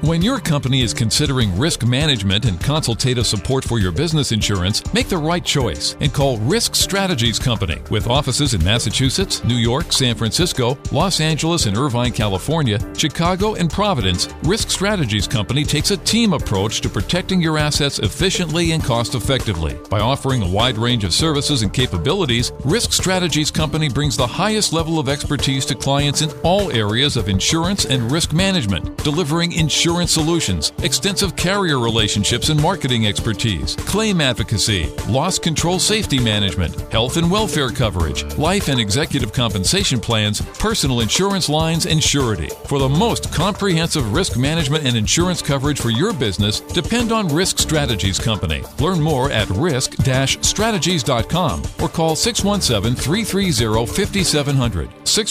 When your company is considering risk management and consultative support for your business insurance, make the right choice and call Risk Strategies Company. With offices in Massachusetts, New York, San Francisco, Los Angeles and Irvine, California, Chicago, and Providence, Risk Strategies Company takes a team approach to protecting your assets efficiently and cost-effectively. By offering a wide range of services and capabilities, Risk Strategies Company brings the highest level of expertise to clients in all areas of insurance and risk management, delivering insurance solutions, extensive carrier relationships and marketing expertise, claim advocacy, loss control safety management, health and welfare coverage, life and executive compensation plans, personal insurance lines, and surety. For the most comprehensive risk management and insurance coverage for your business, depend on Risk Strategies Company. Learn more at risk-strategies.com or call 617-330-5700.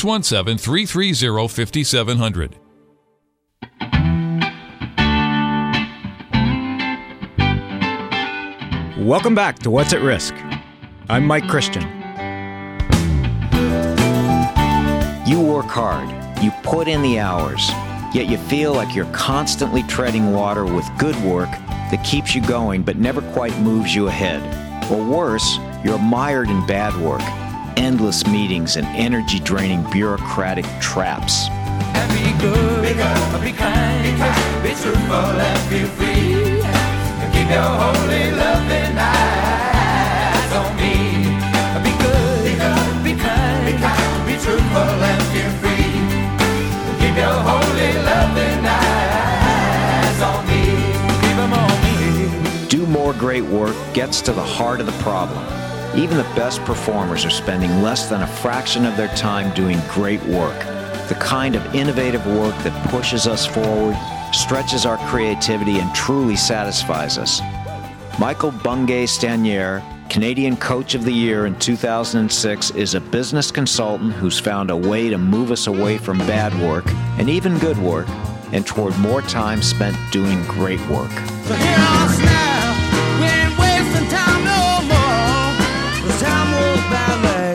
617-330-5700. Welcome back to What's at Risk. I'm Mike Christian. You work hard, you put in the hours, yet you feel like you're constantly treading water with good work that keeps you going but never quite moves you ahead. Or worse, you're mired in bad work, endless meetings and energy-draining bureaucratic traps. And be good, be kind, be truthful and be free. Keep your holy loving eyes on me. Be good, be kind, be truthful and be free. Keep your holy loving eyes on me. Keep them on me. Do More Great Work gets to the heart of the problem. Even the best performers are spending less than a fraction of their time doing great work. The kind of innovative work that pushes us forward, stretches our creativity, and truly satisfies us. Michael Bungay Stanier, Canadian Coach of the Year in 2006, is a business consultant who's found a way to move us away from bad work, and even good work, and toward more time spent doing great work. So hear us now, we ain't wasting time no more. The time goes ballet,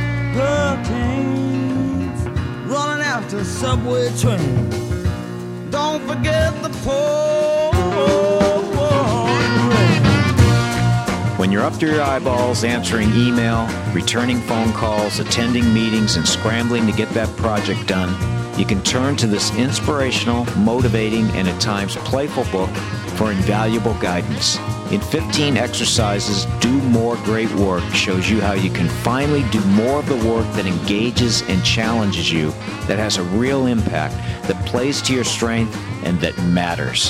hurricanes, running after subway trains. Don't forget the When you're up to your eyeballs answering email, returning phone calls, attending meetings, and scrambling to get that project done, you can turn to this inspirational, motivating, and at times playful book for invaluable guidance. In 15 exercises, Do More Great Work shows you how you can finally do more of the work that engages and challenges you, that has a real impact, that plays to your strength, and that matters.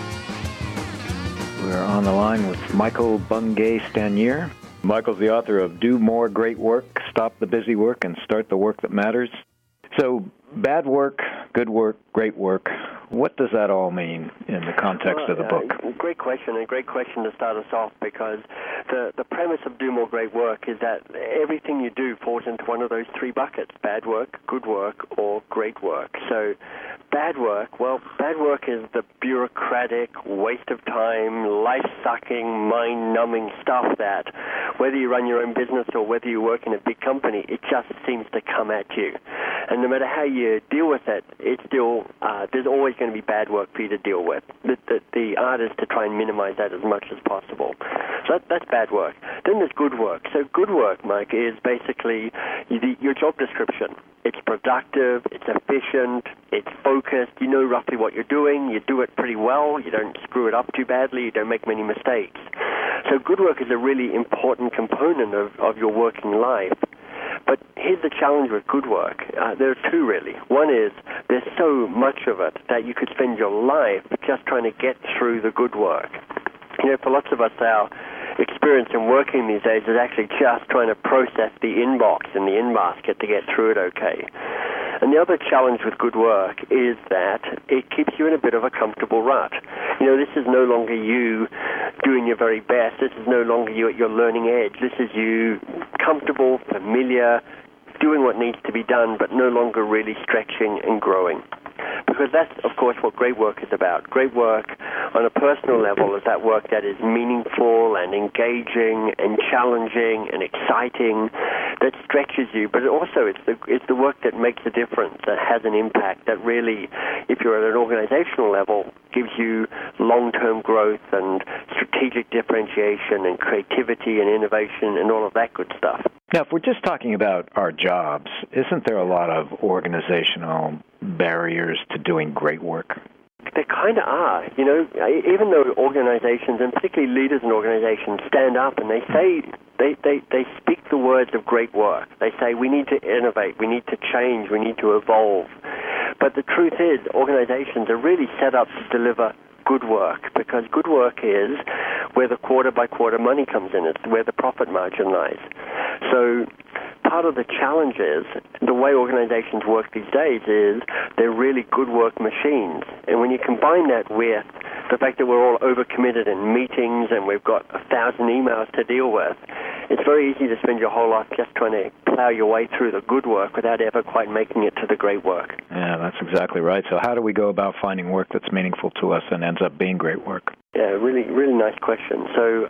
We're on the line with Michael Bungay Stanier. Michael's the author of Do More Great Work, Stop the Busy Work, and Start the Work That Matters. So, bad work, good work, great work. What does that all mean in the context of the book? Great question, and great question to start us off, because the premise of Do More Great Work is that everything you do falls into one of those three buckets: bad work, good work, or great work. So bad work is the bureaucratic, waste of time, life-sucking, mind-numbing stuff that, whether you run your own business or whether you work in a big company, it just seems to come at you. And no matter how you deal with it, it's still, there's always going to be bad work for you to deal with. The art is to try and minimize that as much as possible. So that's bad work. Then there's good work. So good work, Mike, is basically your job description. It's productive, it's efficient, it's focused, you know roughly what you're doing, you do it pretty well, you don't screw it up too badly, you don't make many mistakes. So good work is a really important component of your working life. But here's the challenge with good work. There are two, really. One is there's so much of it that you could spend your life just trying to get through the good work. You know, for lots of us, our experience in working these days is actually just trying to process the inbox and the in-basket to get through it okay. And the other challenge with good work is that it keeps you in a bit of a comfortable rut. You know, this is no longer you doing your very best. This is no longer you at your learning edge. This is you comfortable, familiar, doing what needs to be done, but no longer really stretching and growing. Because that's, of course, what great work is about. Great work on a personal level is that work that is meaningful and engaging and challenging and exciting, that stretches you, but also it's the work that makes a difference, that has an impact, that really, if you're at an organizational level, gives you long-term growth and strategic differentiation and creativity and innovation and all of that good stuff. Now, if we're just talking about our jobs, isn't there a lot of organizational barriers to doing great work? They kind of are. You know, even though organizations, and particularly leaders in organizations, stand up and they say, they speak the words of great work. They say, we need to innovate, we need to change, we need to evolve. But the truth is, organizations are really set up to deliver good work, because good work is where the quarter-by-quarter money comes in. It's where the profit margin lies. So part of the challenge is the way organizations work these days is they're really good work machines. And when you combine that with the fact that we're all overcommitted in meetings and we've got 1,000 emails to deal with, it's very easy to spend your whole life just trying to plow your way through the good work without ever quite making it to the great work. Yeah, that's exactly right. So how do we go about finding work that's meaningful to us and ends up being great work? Yeah, really, really nice question. So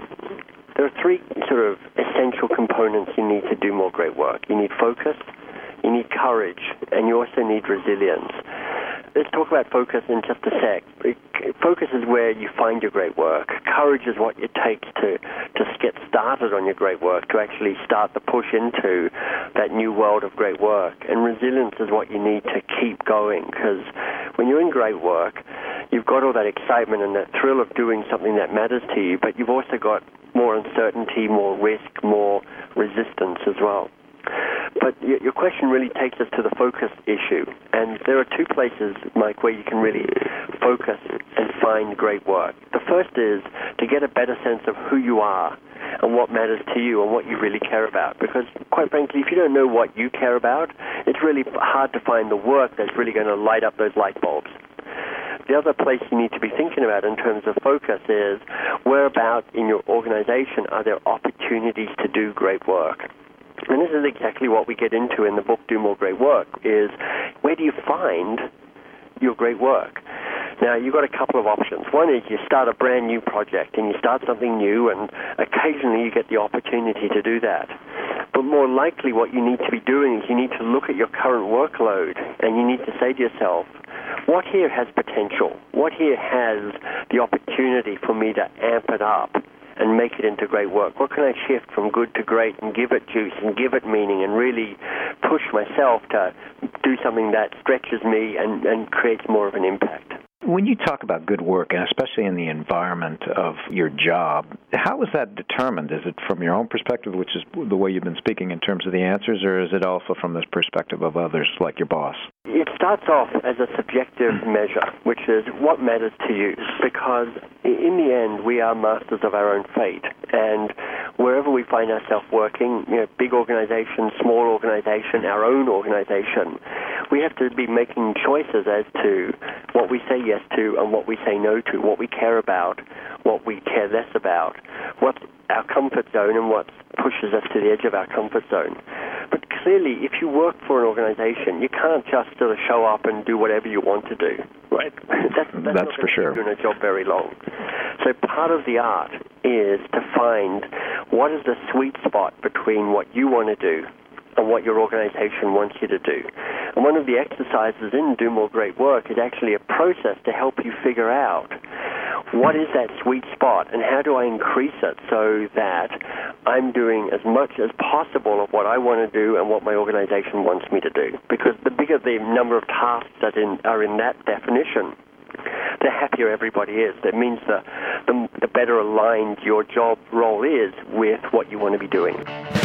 there are three sort of essential components you need to do more great work. You need focus, you need courage, and you also need resilience. Let's talk about focus in just a sec. Focus is where you find your great work. Courage is what it takes to just get started on your great work, to actually start the push into that new world of great work. And resilience is what you need to keep going, because when you're in great work, you've got all that excitement and that thrill of doing something that matters to you, but you've also got more uncertainty, more risk, more resistance as well. But your question really takes us to the focus issue. And there are two places, Mike, where you can really focus and find great work. The first is to get a better sense of who you are and what matters to you and what you really care about. Because, quite frankly, if you don't know what you care about, it's really hard to find the work that's really going to light up those light bulbs. The other place you need to be thinking about in terms of focus is whereabouts in your organization are there opportunities to do great work. And this is exactly what we get into in the book, Do More Great Work, is where do you find your great work? Now, you've got a couple of options. One is you start a brand new project and you start something new, and occasionally you get the opportunity to do that. But more likely what you need to be doing is you need to look at your current workload and you need to say to yourself, what here has potential? What here has the opportunity for me to amp it up and make it into great work? What can I shift from good to great and give it juice and give it meaning and really push myself to do something that stretches me and creates more of an impact? When you talk about good work, and especially in the environment of your job, how is that determined? Is it from your own perspective, which is the way you've been speaking in terms of the answers, or is it also from this perspective of others, like your boss? It starts off as a subjective measure, which is what matters to you, because in the end, we are masters of our own fate. And wherever we find ourselves working, big organization, small organization, our own organization, we have to be making choices as to what we say yes to and what we say no to, what we care about, what we care less about, what's our comfort zone and what pushes us to the edge of our comfort zone. But clearly, if you work for an organization, you can't just sort of show up and do whatever you want to do, right? That's for sure. Doing a job very long. So part of the art is to find what is the sweet spot between what you want to do and what your organization wants you to do. And one of the exercises in Do More Great Work is actually a process to help you figure out what is that sweet spot and how do I increase it so that I'm doing as much as possible of what I want to do and what my organization wants me to do. Because the bigger the number of tasks that are in that definition, the happier everybody is. That means the better aligned your job role is with what you want to be doing.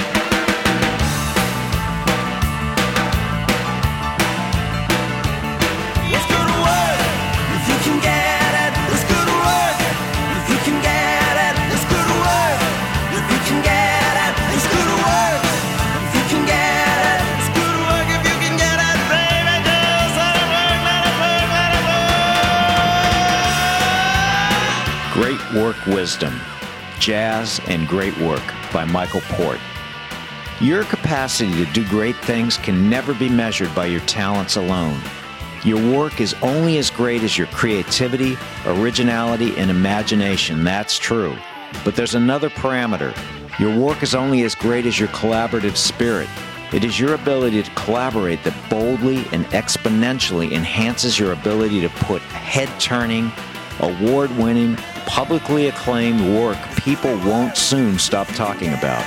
Great Work Wisdom, Jazz and Great Work by Michael Port. Your capacity to do great things can never be measured by your talents alone. Your work is only as great as your creativity, originality, and imagination. That's true. But there's another parameter. Your work is only as great as your collaborative spirit. It is your ability to collaborate that boldly and exponentially enhances your ability to put head-turning, award-winning, publicly acclaimed work people won't soon stop talking about.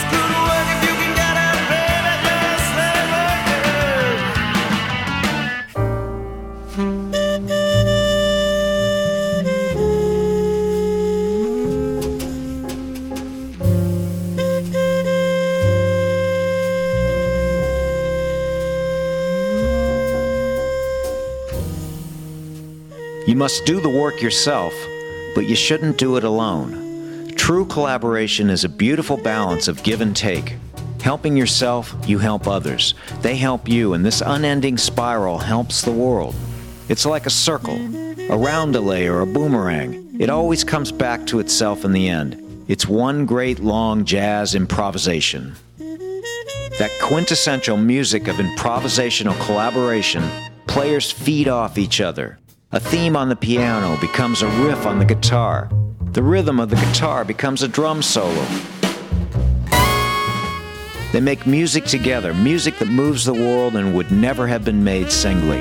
You must do the work yourself, but you shouldn't do it alone. True collaboration is a beautiful balance of give and take. Helping yourself, you help others. They help you, and this unending spiral helps the world. It's like a circle, a roundelay or a boomerang. It always comes back to itself in the end. It's one great long jazz improvisation. That quintessential music of improvisational collaboration, players feed off each other. A theme on the piano becomes a riff on the guitar. The rhythm of the guitar becomes a drum solo. They make music together, music that moves the world and would never have been made singly.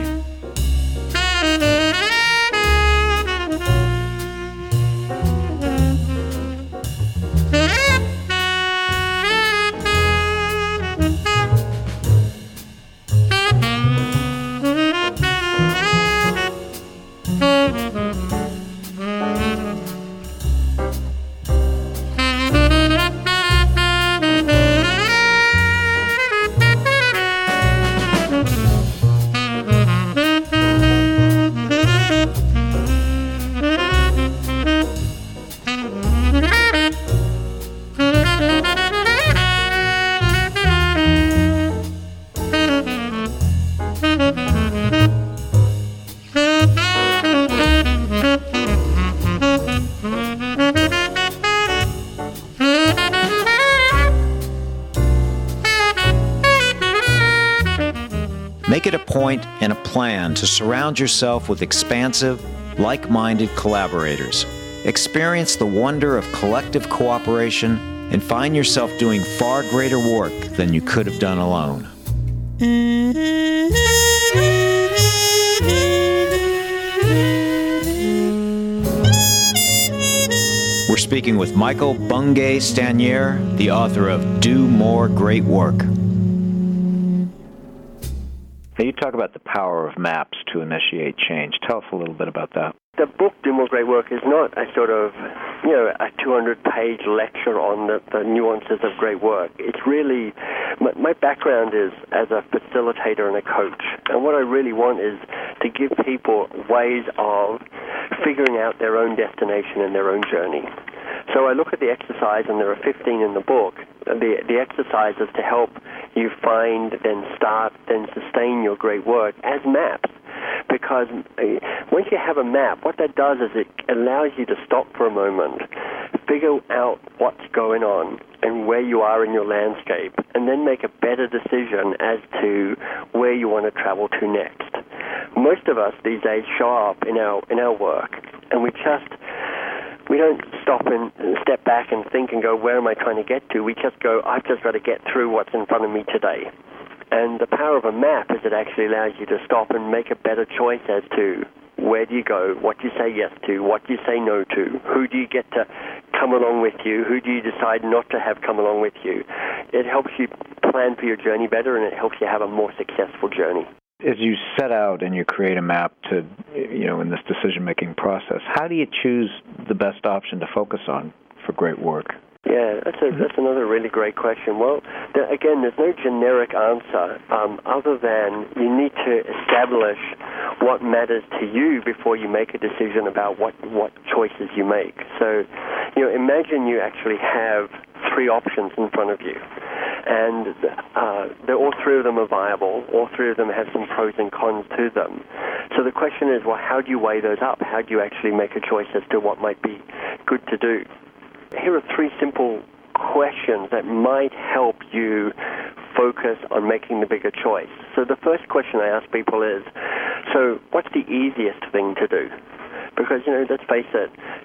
Make it a point and a plan to surround yourself with expansive, like-minded collaborators. Experience the wonder of collective cooperation and find yourself doing far greater work than you could have done alone. We're speaking with Michael Bungay Stanier, the author of Do More Great Work. Now, you talk about the power of maps to initiate change. Tell us a little bit about that. The book, Do More Great Work, is not a sort of, a 200-page lecture on the nuances of great work. It's really, my background is as a facilitator and a coach. And what I really want is to give people ways of figuring out their own destination and their own journey. So I look at the exercise, and there are 15 in the book. The exercises to help you find, then start, then sustain your great work as maps. Because once you have a map, what that does is it allows you to stop for a moment, figure out what's going on and where you are in your landscape, and then make a better decision as to where you want to travel to next. Most of us these days show up in our work, and we don't stop and step back and think and go, where am I trying to get to? We just go, I've just got to get through what's in front of me today. And the power of a map is it actually allows you to stop and make a better choice as to where do you go, what do you say yes to, what do you say no to, who do you get to come along with you, who do you decide not to have come along with you. It helps you plan for your journey better, and it helps you have a more successful journey. As you set out and you create a map to, in this decision-making process, how do you choose the best option to focus on for great work? Yeah, that's another really great question. Well, again, there's no generic answer other than you need to establish what matters to you before you make a decision about what choices you make. So, imagine you actually have three options in front of you, and all three of them are viable. All three of them have some pros and cons to them. So the question is, well, how do you weigh those up? How do you actually make a choice as to what might be good to do? Here are three simple questions that might help you focus on making the bigger choice. So the first question I ask people is, so what's the easiest thing to do? Because, let's face it,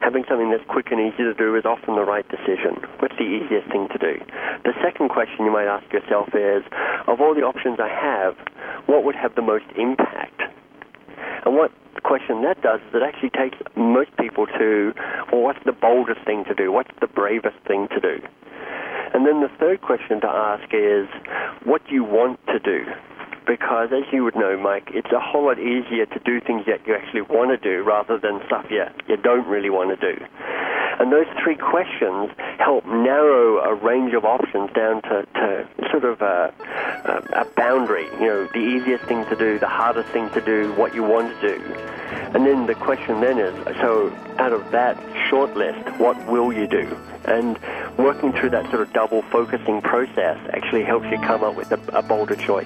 having something that's quick and easy to do is often the right decision. What's the easiest thing to do? The second question you might ask yourself is, of all the options I have, what would have the most impact? And what the question that does is it actually takes most people to, well, what's the boldest thing to do? What's the bravest thing to do? And then the third question to ask is, what do you want to do? Because as you would know, Mike, it's a whole lot easier to do things that you actually want to do rather than stuff you don't really want to do. And those three questions help narrow a range of options down to sort of a boundary, the easiest thing to do, the hardest thing to do, what you want to do. And then the question then is, so out of that short list, what will you do? And working through that sort of double focusing process actually helps you come up with a bolder choice.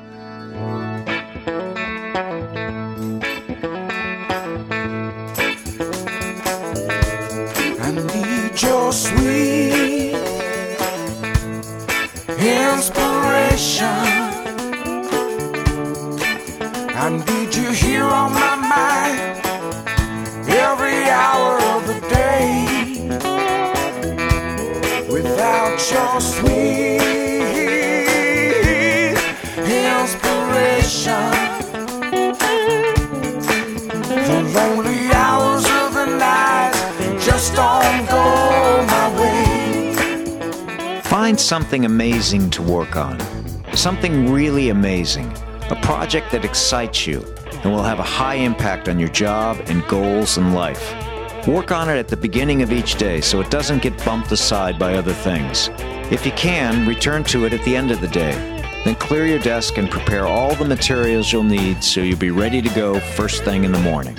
I need your sweet inspiration. I need you here on my mind every hour of the day. Without your sweet inspiration, the lonely hours of the night just don't go my way. Find something amazing to work on. Something really amazing. A project that excites you and will have a high impact on your job and goals in life. Work on it at the beginning of each day so it doesn't get bumped aside by other things. If you can, return to it at the end of the day. Then clear your desk and prepare all the materials you'll need so you'll be ready to go first thing in the morning.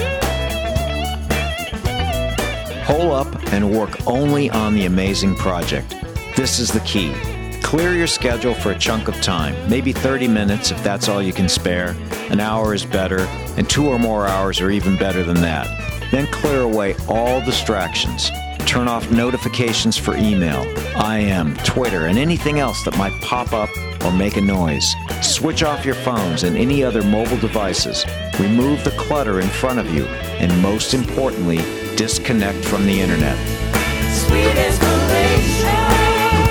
Hole up and work only on the amazing project. This is the key. Clear your schedule for a chunk of time, maybe 30 minutes if that's all you can spare. An hour is better, and 2 or more hours are even better than that. Then clear away all distractions. Turn off notifications for email, IM, Twitter, and anything else that might pop up or make a noise. Switch off your phones and any other mobile devices. Remove the clutter in front of you. And most importantly, disconnect from the internet. Sweet inspiration.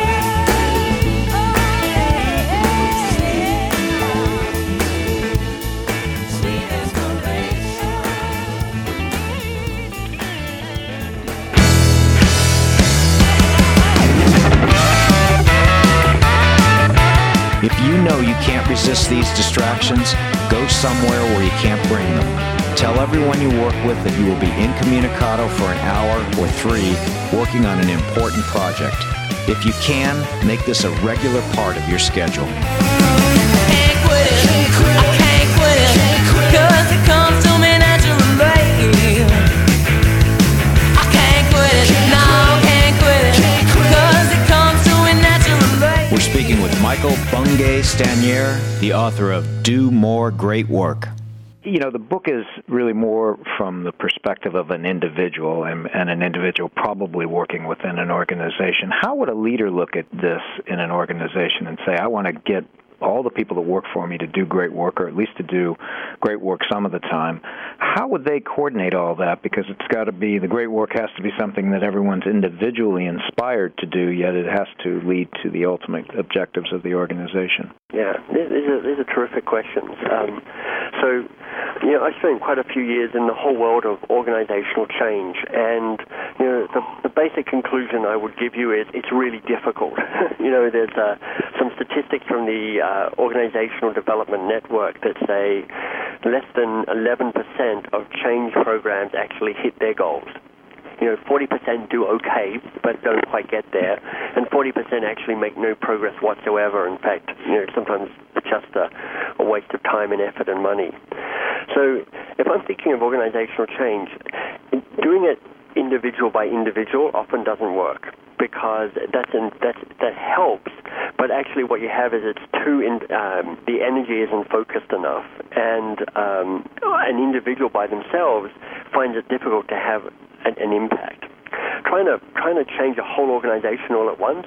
If you know you can't resist these distractions, go somewhere where you can't bring them. Tell everyone you work with that you will be incommunicado for an hour or 3 working on an important project. If you can, make this a regular part of your schedule. Can't quit it, I can't quit it, 'cause it comes to me naturally. I can't quit it, no, can't quit it, 'cause it comes to me naturally. We're speaking with Michael Bungay Stanier, the author of Do More Great Work. The book is really more from the perspective of an individual and an individual probably working within an organization. How would a leader look at this in an organization and say, I want to get all the people that work for me to do great work, or at least to do great work some of the time? How would they coordinate all that? Because it's got to be, the great work has to be something that everyone's individually inspired to do, yet it has to lead to the ultimate objectives of the organization. Yeah, these are terrific questions. I spent quite a few years in the whole world of organizational change, and the basic conclusion I would give you is it's really difficult. There's some statistics from the Organizational Development Network that say less than 11% of change programs actually hit their goals. 40% do okay, but don't quite get there, and 40% actually make no progress whatsoever. In fact, sometimes it's just a waste of time and effort and money. So if I'm thinking of organizational change, doing it individual by individual often doesn't work, because that helps, but actually what you have is the energy isn't focused enough, and an individual by themselves finds it difficult to have an impact. Trying to change a whole organization all at once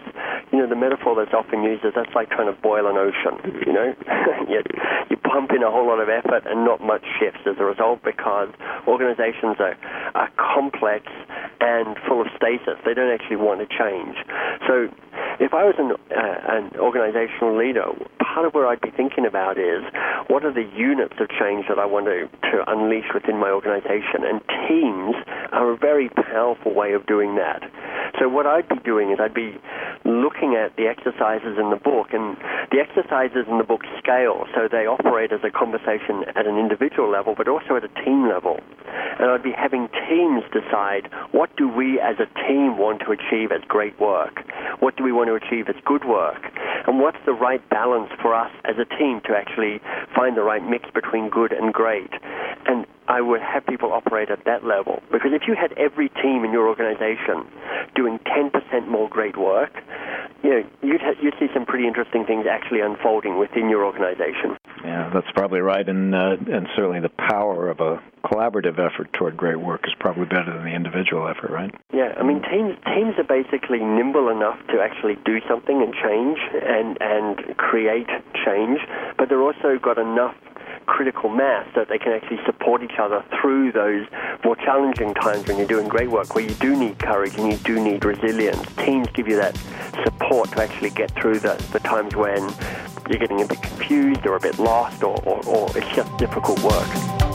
the metaphor that's often used is that's like trying to boil an ocean, you pump in a whole lot of effort and not much shifts as a result because organizations are complex and full of stasis. They don't actually want to change. So if I was an organizational leader, part of where I'd be thinking about is what are the units of change that I want to unleash within my organization, and teams are a very powerful way of doing that. So what I'd be doing is I'd be looking at the exercises in the book, and the exercises in the book scale, so they operate as a conversation at an individual level, but also at a team level. And I'd be having teams decide, what do we as a team want to achieve as great work? What do we want to achieve as good work? And what's the right balance for us as a team to actually find the right mix between good and great? And I would have people operate at that level. Because if you had every team in your organization doing 10% more great work, you'd see some pretty interesting things actually unfolding within your organization. Yeah, that's probably right, and certainly the power of a collaborative effort toward great work is probably better than the individual effort, right? Yeah, I mean, teams are basically nimble enough to actually do something and change and create change, but they're also got enough critical mass that they can actually support each other through those more challenging times when you're doing great work, where you do need courage and you do need resilience. Teams give you that support to actually get through the times when you're getting a bit confused or a bit lost or it's just difficult work.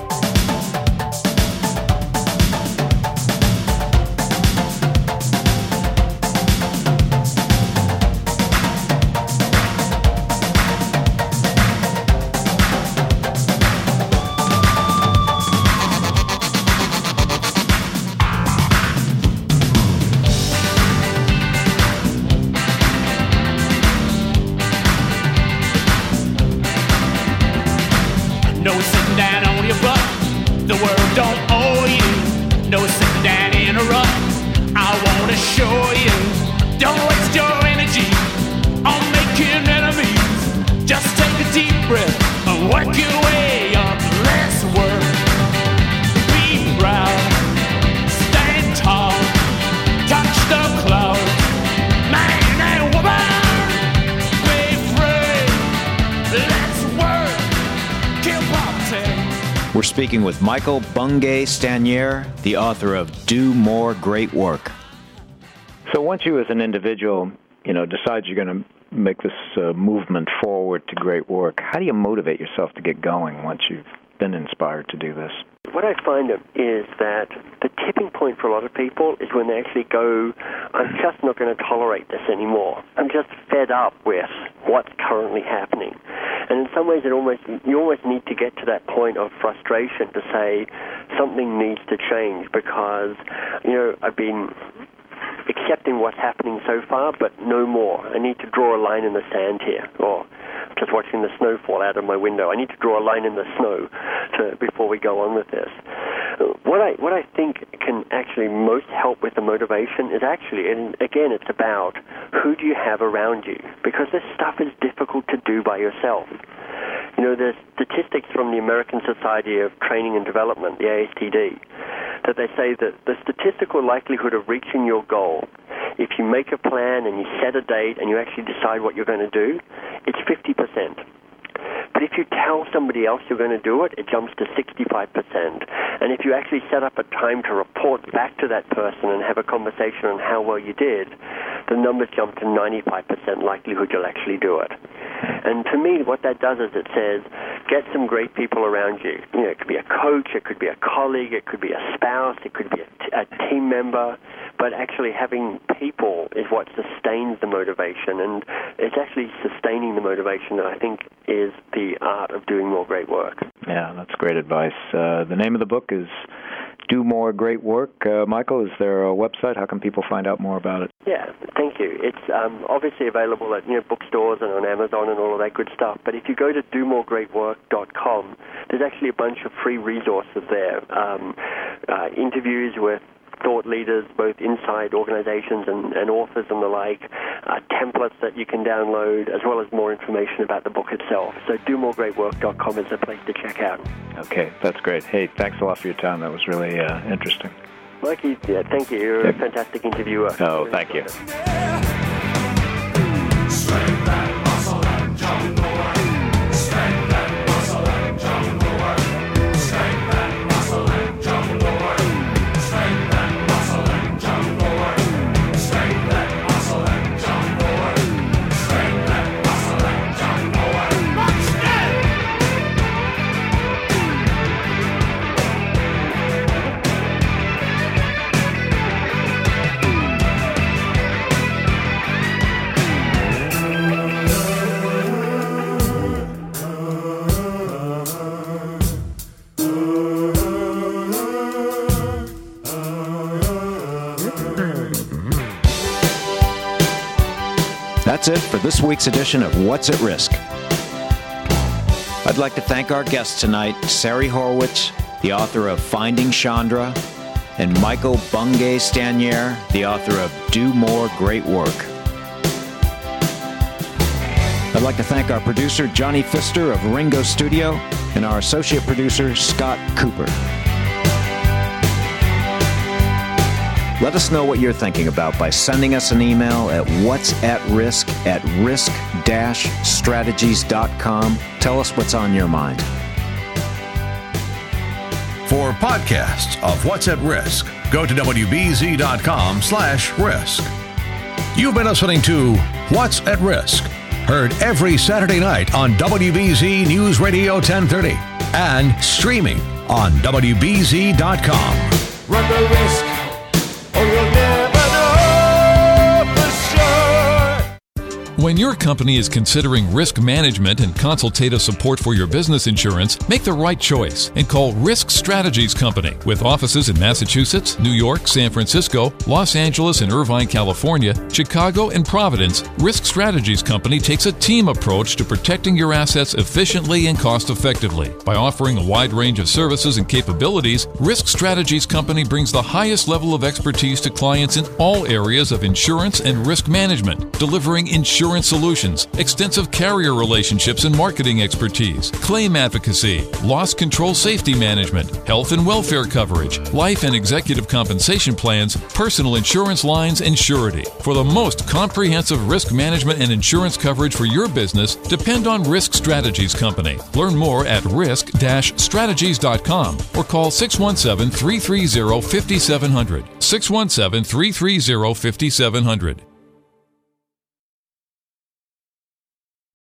No sitting down on your butt, the world don't owe you. No sitting down in a rut, I wanna show you. Don't waste your energy on making enemies. Just take a deep breath and work your way up. Less work, be proud, stand tall, touch the clouds. Man and woman, be free. Let's work. We're speaking with Michael Bungay Stanier, the author of Do More Great Work. So once you as an individual, decide you're going to make this movement forward to great work, how do you motivate yourself to get going once you've been inspired to do this? What I find is that the tipping point for a lot of people is when they actually go, I'm just not going to tolerate this anymore. I'm just fed up with what's currently happening. And in some ways, you almost need to get to that point of frustration to say something needs to change because, I've been accepting what's happening so far, but no more. I need to draw a line in the sand here, or just watching the snow fall out of my window. I need to draw a line in the snow before we go on with this. What I think can actually most help with the motivation is actually, and again, it's about who do you have around you, because this stuff is difficult to do by yourself. There's statistics from the American Society of Training and Development, the ASTD, that they say that the statistical likelihood of reaching your goal, if you make a plan and you set a date and you actually decide what you're going to do, it's 50%. But if you tell somebody else you're going to do it, it jumps to 65%. And if you actually set up a time to report back to that person and have a conversation on how well you did, the numbers jump to 95% likelihood you'll actually do it. And to me, what that does is it says, get some great people around you. It could be a coach, it could be a colleague, it could be a spouse, it could be a team member, but actually having people is what sustains the motivation, and it's actually sustaining the motivation that I think is the art of doing more great work. Yeah, that's great advice. The name of the book is Do More Great Work. Michael, is there a website? How can people find out more about it? Yeah, thank you. It's obviously available at bookstores and on Amazon and all of that good stuff. But if you go to domogreatwork.com, there's actually a bunch of free resources there. Interviews with thought leaders, both inside organizations and authors and the like, templates that you can download, as well as more information about the book itself. So domogreatwork.com is a place to check out. Okay, that's great. Hey, thanks a lot for your time. That was really interesting. Mikey, thank you. You're a fantastic interviewer. Oh, thank you. that's it for this week's edition of What's at Risk. I'd like to thank our guests tonight, Sari Horwitz, the author of Finding Chandra, and Michael Bungay Stanier, the author of Do More Great Work. I'd like to thank our producer, Johnny Pfister of Ringo Studio, and our associate producer, Scott Cooper. Let us know what you're thinking about by sending us an email at what'sAtRisk@risk-strategies.com. Tell us what's on your mind. For podcasts of What's at Risk, go to WBZ.com/risk. You've been listening to What's at Risk, heard every Saturday night on WBZ News Radio 1030 and streaming on WBZ.com. Run the risk, or you'll never know for sure. When your company is considering risk management and consultative support for your business insurance, make the right choice and call Risk Strategies Company. With offices in Massachusetts, New York, San Francisco, Los Angeles and Irvine, California, Chicago, and Providence, Risk Strategies Company takes a team approach to protecting your assets efficiently and cost-effectively. By offering a wide range of services and capabilities, Risk Strategies Company brings the highest level of expertise to clients in all areas of insurance and risk management, delivering insurance solutions, extensive carrier relationships and marketing expertise, claim advocacy, loss control safety management, health and welfare coverage, life and executive compensation plans, personal insurance lines, and surety. For the most comprehensive risk management and insurance coverage for your business, depend on Risk Strategies Company. Learn more at risk-strategies.com or call 617-330-5700. 617-330-5700.